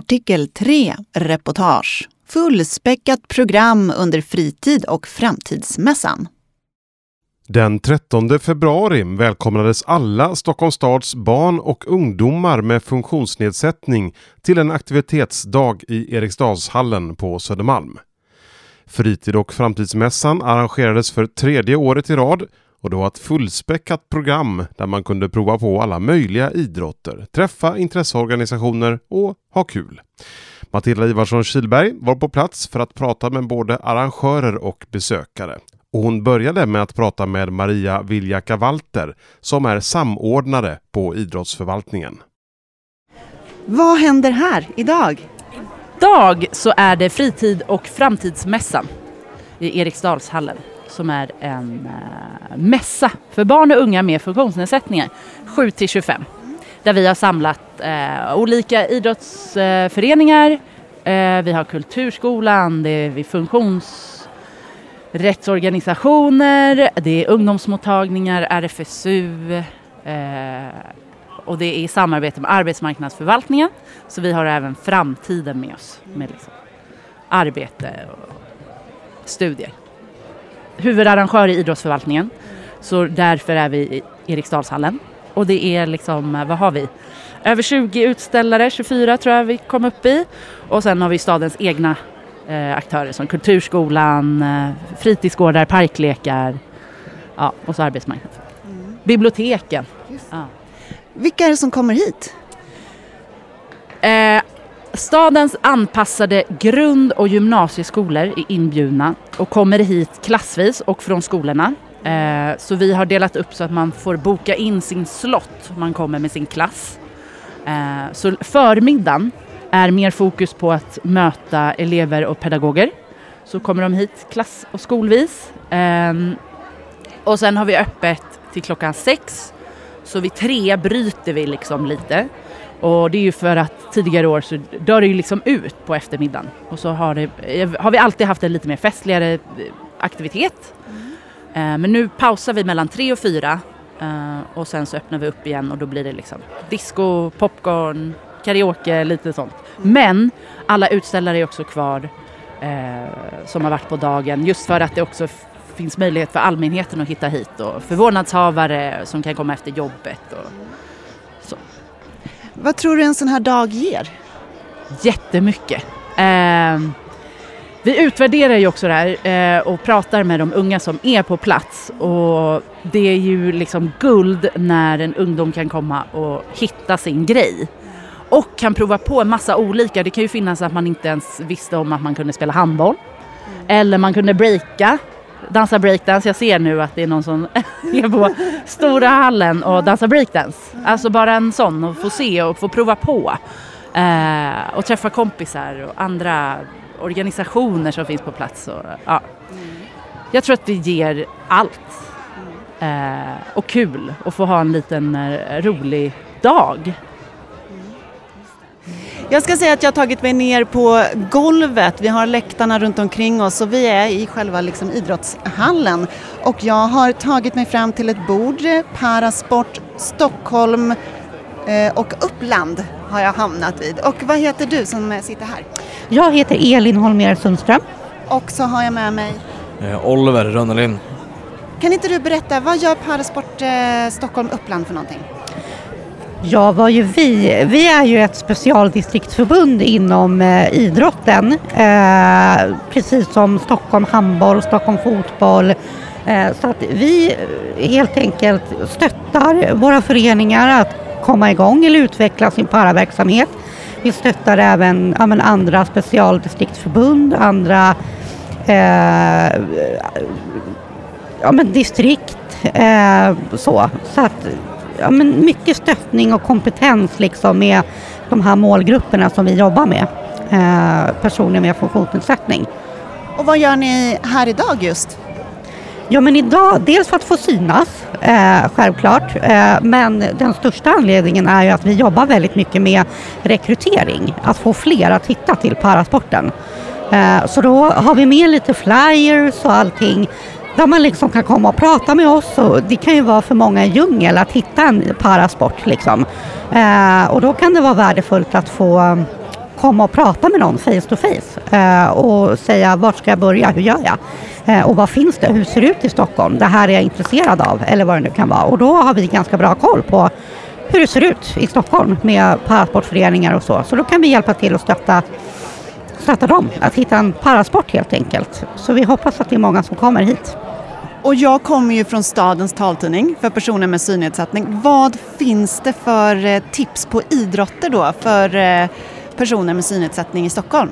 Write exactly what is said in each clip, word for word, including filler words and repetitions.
Artikel tre. Reportage. Fullspäckat program under fritid- och framtidsmässan. Den trettonde februari välkomnades alla Stockholms stads barn och ungdomar med funktionsnedsättning till en aktivitetsdag i Eriksdalshallen på Södermalm. Fritid- och framtidsmässan arrangerades för tredje året i rad och det var ett fullspäckat program där man kunde prova på alla möjliga idrotter, träffa intresseorganisationer och ha kul. Matilda Ivarsson-Kilberg var på plats för att prata med både arrangörer och besökare. Och hon började med att prata med Maria Viljaka-Walter som är samordnare på idrottsförvaltningen. Vad händer här idag? Idag så är det fritid- och framtidsmässan i Eriksdalshallen som är en äh, mässa för barn och unga med funktionsnedsättningar sju till tjugofem. Där vi har samlat äh, olika idrottsföreningar, äh, vi har kulturskolan, det är vid funktionsrättsorganisationer, det är ungdomsmottagningar, R F S U äh, och det är i samarbete med arbetsmarknadsförvaltningen. Så vi har även framtiden med oss med liksom arbete och studier. Huvudarrangör i idrottsförvaltningen, så därför är vi i Eriksdalshallen. Och det är liksom, vad har vi? Över tjugo utställare, tjugofyra tror jag vi kom upp i. Och sen har vi stadens egna eh, aktörer som kulturskolan, eh, fritidsgårdar, parklekar, ja, och så arbetsmarknaden. Mm. Biblioteken. Ja. Vilka är det som kommer hit? Eh, Stadens anpassade grund- och gymnasieskolor är inbjudna och kommer hit klassvis och från skolorna. Eh, så vi har delat upp så att man får boka in sin slott om man kommer med sin klass. Eh, så förmiddagen är mer fokus på att möta elever och pedagoger. Så kommer de hit klass- och skolvis. Eh, och sen har vi öppet till klockan sex. Så vid tre bryter vi liksom lite. Och det är ju för att tidigare år så dör det ju liksom ut på eftermiddagen. Och så har, det, har vi alltid haft en lite mer festligare aktivitet. Mm. Men nu pausar vi mellan tre och fyra. Och sen så öppnar vi upp igen och då blir det liksom disco, popcorn, karaoke, lite sånt. Mm. Men alla utställare är också kvar eh, som har varit på dagen. Just för att det också f- finns möjlighet för allmänheten att hitta hit. Och för vårdnadshavare som kan komma efter jobbet och så. Vad tror du en sån här dag ger? Jättemycket. Eh, vi utvärderar ju också det här eh, och pratar med de unga som är på plats. Och det är ju liksom guld när en ungdom kan komma och hitta sin grej. Och kan prova på en massa olika. Det kan ju finnas att man inte ens visste om att man kunde spela handboll. Mm. Eller man kunde breaka. Dansa breakdance. Jag ser nu att det är någon som är på stora hallen och dansar breakdance. Alltså bara en sån och få se och få prova på. Eh, och träffa kompisar och andra organisationer som finns på plats. Och, ja. Jag tror att det ger allt. Eh, och kul att få ha en liten eh, rolig dag. Jag ska säga att jag har tagit mig ner på golvet. Vi har läktarna runt omkring oss och vi är i själva liksom idrottshallen. Och jag har tagit mig fram till ett bord, Parasport Stockholm eh, och Uppland har jag hamnat vid. Och vad heter du som sitter här? Jag heter Elin Holmér Sundström. Och så har jag med mig eh, Oliver Rönnelin. Kan inte du berätta, vad gör Parasport eh, Stockholm Uppland för någonting? Ja, vad gör vi? Vi är ju ett specialdistriktsförbund inom eh, idrotten. Eh, precis som Stockholm handboll, Stockholm fotboll. Eh, så att vi helt enkelt stöttar våra föreningar att komma igång eller utveckla sin paraverksamhet. Vi stöttar även ja, men andra specialdistriktsförbund, andra eh, ja, men distrikt. Eh, så. så att Ja, men mycket stöttning och kompetens liksom med de här målgrupperna som vi jobbar med. Eh, personer med funktionsnedsättning. Och vad gör ni här idag just? Ja, men idag, dels för att få synas, eh, självklart. Eh, men den största anledningen är ju att vi jobbar väldigt mycket med rekrytering. Att få fler att hitta till parasporten. Eh, så då har vi med lite flyers och allting. Där man liksom kan komma och prata med oss. Och det kan ju vara för många en djungel att hitta en parasport. Liksom. Eh, och då kan det vara värdefullt att få komma och prata med någon face to face eh, och säga vart ska jag börja, hur gör jag? Eh, och vad finns det, hur ser det ut i Stockholm? Det här är jag intresserad av, eller vad det nu kan vara. Och då har vi ganska bra koll på hur det ser ut i Stockholm med parasportföreningar och så. Så då kan vi hjälpa till att stötta, stötta dem, att hitta en parasport helt enkelt. Så vi hoppas att det är många som kommer hit. Och jag kommer ju från stadens taltidning för personer med synnedsättning. Vad finns det för eh, tips på idrotter då för eh, personer med synnedsättning i Stockholm?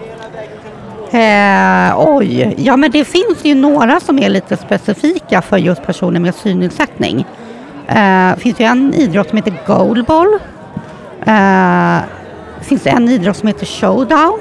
Eh, oj, ja men det finns ju några som är lite specifika för just personer med synnedsättning. Det eh, finns ju en idrott som heter goalball. Det eh, finns en idrott som heter showdown.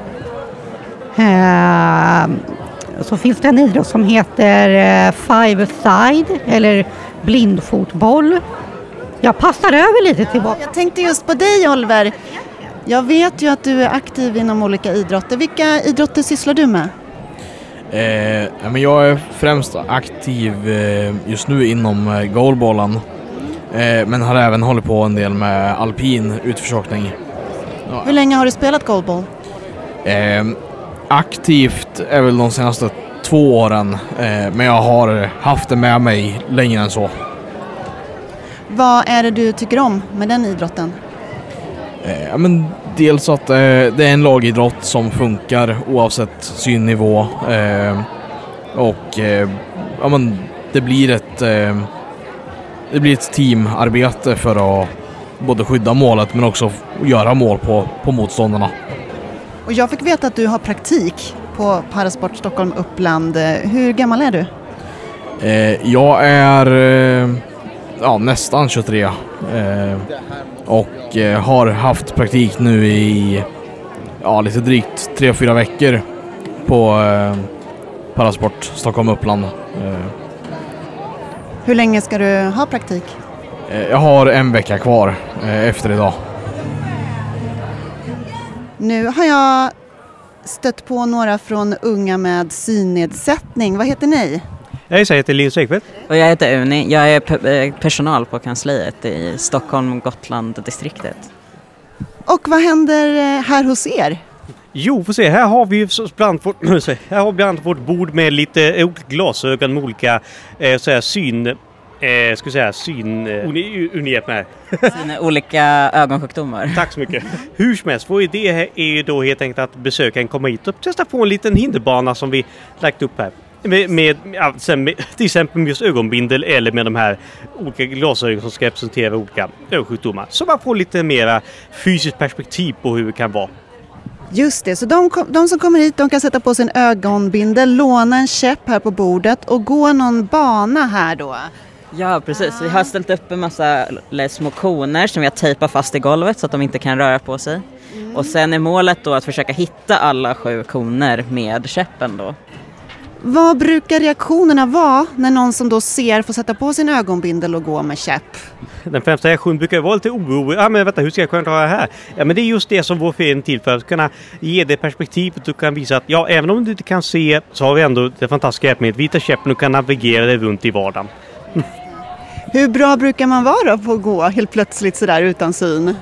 Eh, så finns det en idrott som heter eh, five-a-side eller blindfotboll. Jag passar över lite tillbaka. Jag tänkte just på dig, Oliver. Jag vet ju att du är aktiv inom olika idrotter. Vilka idrotter sysslar du med? Eh, men jag är främst aktiv eh, just nu inom eh, goalballen. Eh, men har även hållit på en del med alpin utförsåkning. Ja. Hur länge har du spelat goalball? Eh, aktivt är väl de senaste två åren. Eh, men jag har haft det med mig längre än så. Vad är det du tycker om med den idrotten? Eh, men dels att eh, det är en lagidrott som funkar oavsett synnivå. Eh, och eh, ja, men det blir ett eh, det blir ett teamarbete för att både skydda målet men också göra mål på, på motståndarna. Och jag fick veta att du har praktik på Parasport Stockholm Uppland. Hur gammal är du? Eh, jag är eh, ja, nästan tjugotre eh, och eh, har haft praktik nu i ja, lite drygt tre fyra veckor på eh, Parasport Stockholm Uppland. Eh. Hur länge ska du ha praktik? Eh, jag har en vecka kvar eh, efter idag. Nu har jag stött på några från Unga med synnedsättning. Vad heter ni? Jag heter Linus Ekfeldt. Och jag heter Uni. Jag är pe- personal på kansliet i Stockholm-Gotland-distriktet. Och vad händer här hos er? Jo, får se. Här har vi bland vårt, här har vi bland vårt bord med lite olika glasögon med olika eh, så här, syn... Eh, ska säga syn... Eh, unighet med. Sina olika ögonsjukdomar. Tack så mycket. Hur som helst, vår idé är ju då helt enkelt att besökaren komma hit och testa på en liten hinderbana som vi lagt upp här. Med, med, ja, sen med till exempel med just ögonbindel eller med de här olika glasögon som ska representera olika ögonsjukdomar. Så man får lite mera fysiskt perspektiv på hur det kan vara. Just det, så de, de som kommer hit de kan sätta på sin ögonbindel, låna en käpp här på bordet och gå någon bana här då. Ja, precis. Vi har ställt upp en massa små koner som vi har tejpat fast i golvet så att de inte kan röra på sig. Mm. Och sen är målet då att försöka hitta alla sju koner med käppen då. Vad brukar reaktionerna vara när någon som då ser får sätta på sin ögonbindel och gå med käpp? Den främsta reaktionen brukar vara lite oro. Ja, men vänta, hur ska jag kunna dra det här? Ja, men det är just det som vår förening till för att kunna ge det perspektivet och kan visa att ja, även om du inte kan se så har vi ändå det fantastiska hjälpmedlet vita käppen och kan navigera det runt i vardagen. Mm. Hur bra brukar man vara på att gå helt plötsligt sådär utan syn?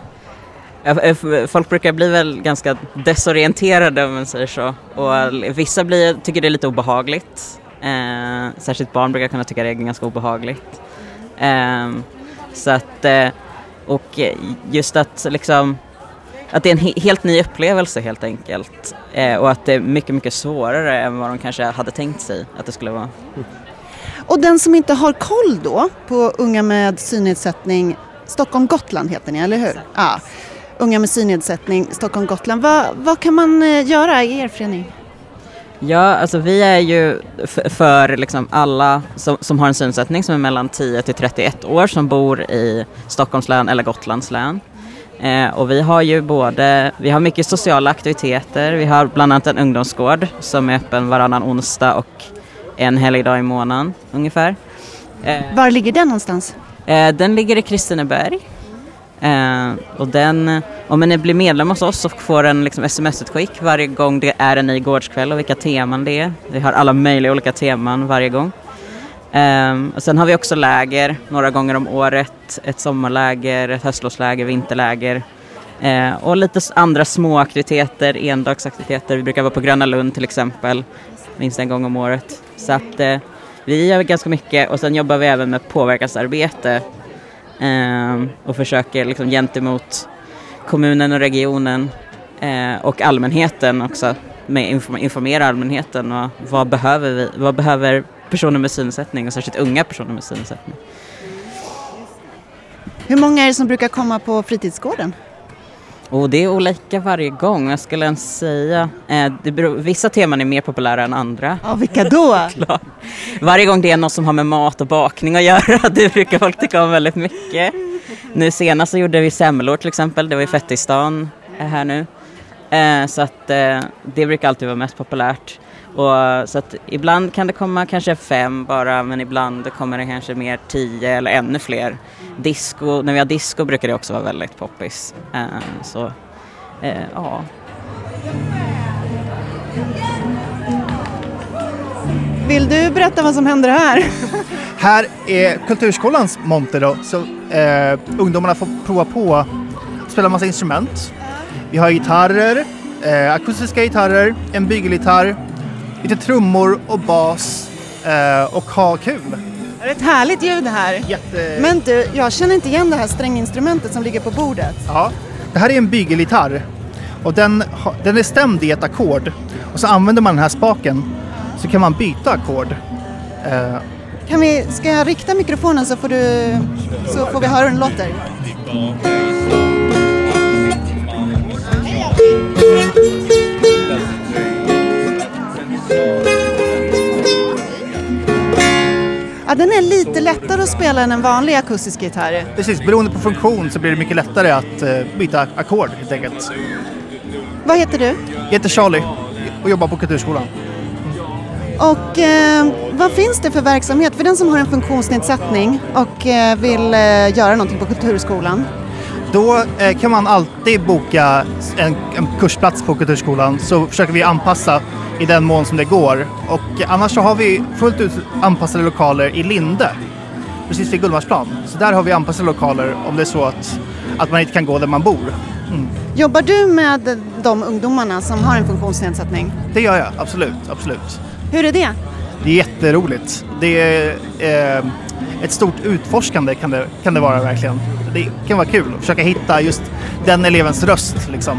Folk brukar bli väl ganska desorienterade om man säger så. Och vissa blir, tycker det är lite obehagligt. Eh, särskilt barn brukar kunna tycka det är ganska obehagligt. Eh, så att, eh, och just att liksom att det är en he- helt ny upplevelse helt enkelt. Eh, och att det är mycket, mycket svårare än vad de kanske hade tänkt sig att det skulle vara. Mm. Och den som inte har koll då på Unga med synnedsättning, Stockholm Gotland heter ni, eller hur? Ja. Unga med synnedsättning, Stockholm Gotland. Vad, vad kan man göra i er förening? Ja, alltså vi är ju f- för liksom alla som, som har en synnedsättning som är mellan tio till trettioett år som bor i Stockholms län eller Gotlands län. Eh, och vi har ju både, vi har mycket sociala aktiviteter. Vi har bland annat en ungdomsgård som är öppen varannan onsdag och en helgdag i månaden ungefär. Eh, Var ligger den någonstans? Eh, den ligger i Kristineberg. Eh, och den, om man blir medlem hos oss så får en liksom sms-utskick varje gång det är en ny gårdskväll och vilka teman det är. Vi har alla möjliga olika teman varje gång. Eh, och sen har vi också läger några gånger om året. Ett sommarläger, ett höstlovsläger, vinterläger. Eh, och lite andra små aktiviteter, endagsaktiviteter. Vi brukar vara på Gröna Lund till exempel, minst en gång om året. Så att eh, vi gör ganska mycket, och sen jobbar vi även med påverkansarbete eh, och försöker liksom gentemot kommunen och regionen eh, och allmänheten också, med inform- informera allmänheten och vad behöver vi, vad behöver personer med synnedsättning och särskilt unga personer med synnedsättning. Hur många är det som brukar komma på fritidsgården? Och det är olika varje gång, jag skulle ens säga. Eh, det beror, vissa teman är mer populära än andra. Ja, vilka då? Klart. Varje gång det är något som har med mat och bakning att göra, det brukar folk tycka om väldigt mycket. Nu senast så gjorde vi semlor till exempel, det var i Fettistan här nu. Eh, så att eh, det brukar alltid vara mest populärt. Och, så att ibland kan det komma kanske fem bara, men ibland kommer det kanske mer tio eller ännu fler. Disco, när vi har disco brukar det också vara väldigt poppis. Eh, så, eh, ja. Vill du berätta vad som händer här? Här är Kulturskolans monter då, så eh, ungdomarna får prova på att spela massa instrument. Vi har gitarrer, eh, akustiska gitarrer, en bygelgitarr, lite trummor och bas eh, och ha kul. Det är ett härligt ljud här. Jätte... Men du, jag känner inte igen det här stränginstrumentet som ligger på bordet. Ja, det här är en bygelgitarr och den, ha, den är stämd i ett ackord. Och så använder man den här spaken så kan man byta ackord. Eh, Kan vi, ska jag rikta mikrofonen så får, du, så får vi höra hur den låter? Ja, den är lite lättare att spela än en vanlig akustisk gitarr. Precis, beroende på funktion så blir det mycket lättare att uh, byta ackord helt enkelt. Vad heter du? Jag heter Charlie och jobbar på Kulturskolan. Och eh, vad finns det för verksamhet för den som har en funktionsnedsättning och eh, vill eh, göra någonting på Kulturskolan? Då eh, kan man alltid boka en, en kursplats på Kulturskolan, så försöker vi anpassa i den mån som det går. Och annars så har vi fullt ut anpassade lokaler i Linde, precis vid Gullmarsplan. Så där har vi anpassade lokaler om det är så att, att man inte kan gå där man bor. Mm. Jobbar du med de ungdomarna som har en funktionsnedsättning? Det gör jag, absolut, absolut. Hur är det? Det är jätteroligt. Det är eh, ett stort utforskande kan det, kan det vara verkligen. Det kan vara kul att försöka hitta just den elevens röst liksom.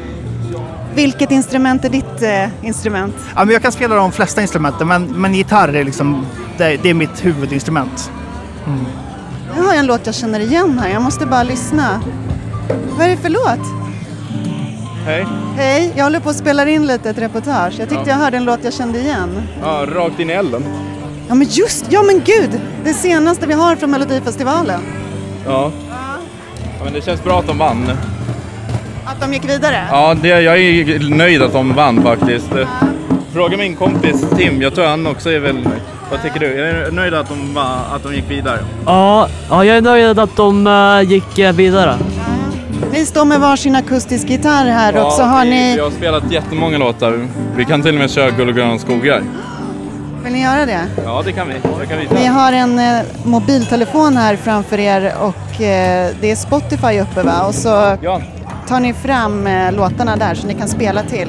Vilket instrument är ditt eh, instrument? Ja, men jag kan spela de flesta instrumenten, men, men gitarr är liksom, det, det är mitt huvudinstrument. Mm. Nu har jag en låt jag känner igen här, jag måste bara lyssna. Vad är det för låt? Hej. Hej, jag håller på att spela in lite ett reportage. Jag tyckte Ja. jag hörde en låt jag kände igen. Ja, rakt in i elden. Ja men just, ja men gud! Det senaste vi har från Melodifestivalen. Ja. Ja, men det känns bra att de vann. Att de gick vidare? Ja, det, jag är nöjd att de vann faktiskt. Fråga min kompis Tim, jag tror han också är väl nöjd. Vad tycker du? Jag är nöjd att de, var, att de gick vidare. Ja, ja, jag är nöjd att de uh, gick uh, vidare. Ni står med varsin akustisk gitarr här Ja, och så har vi, ni... vi har spelat jättemånga låtar. Vi kan till och med köra Guld och gröna skogar. Vill ni göra det? Ja, det kan vi. Det kan vi Vi har en eh, mobiltelefon här framför er och eh, det är Spotify uppe va? Och så ja. tar ni fram eh, låtarna där så ni kan spela till.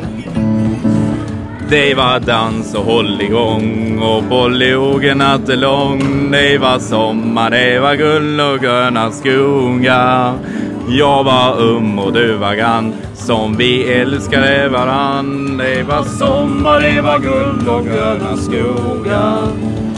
Det var dans och håll igång och bollogen nattelång. Det var sommar, det var guld och gröna skogar. Jag var um och du var grann, som vi älskade varann. Det var sommar, det var guld och gröna skogar.